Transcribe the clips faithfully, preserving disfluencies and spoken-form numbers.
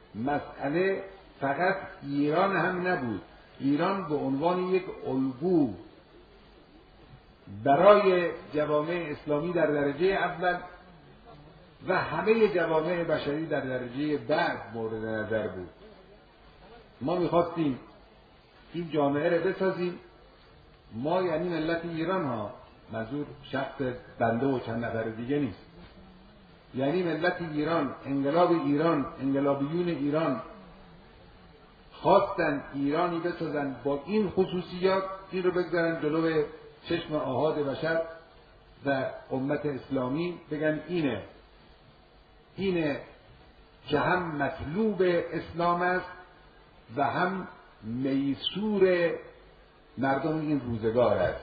مسئله فقط ایران هم نبود. ایران به عنوان یک الگو برای جوامع اسلامی در درجه اول و همه جوامع بشری در درجه بعد مورد نظر بود. ما میخواستیم این جامعه رو بسازیم، ما یعنی ملت ایران ها، منظور شخص بنده و چند نفر دیگه نیست، یعنی ملت ایران، انقلاب ایران، انقلابیون ایران خواستن ایرانی بسازن با این خصوصیات، این رو بگذارن جلو چشم آحاد بشر و امت اسلامی، بگن اینه اینه که هم مطلوب اسلام است و هم میسور مردم این روزگار است.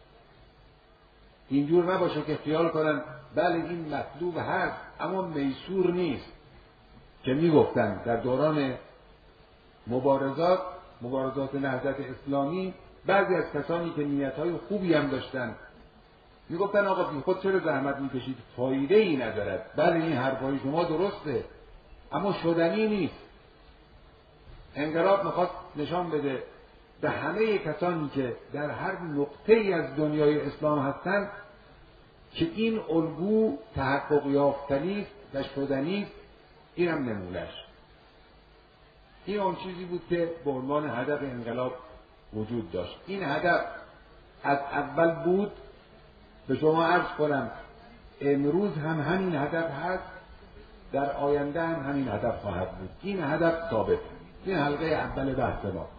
اینجور نباشه که خیال کنن بله این مطلوب هست اما میسور نیست، که میگفتن در دوران مبارزات مبارزات نهضت اسلامی بعضی از کسانی که نیتهای خوبی هم داشتن میگفتن آقا بی خود چرا زحمت میکشید، فایده ای ندارد. بله این حرفای شما درسته اما شدنی نیست. انقلاب میخواد نشان بده به همه کسانی که در هر نقطه ای از دنیای اسلام هستند که این الگو تحقق یافتنی است و شدنی است. این هم نمونهش. این اون چیزی بود که به عنوان هدف انقلاب وجود داشت. این هدف از اول بود. به شما عرض کنم امروز هم همین هدف هست، در آینده هم همین هدف خواهد بود. این هدف ثابت. این حلقه اول بحث ما.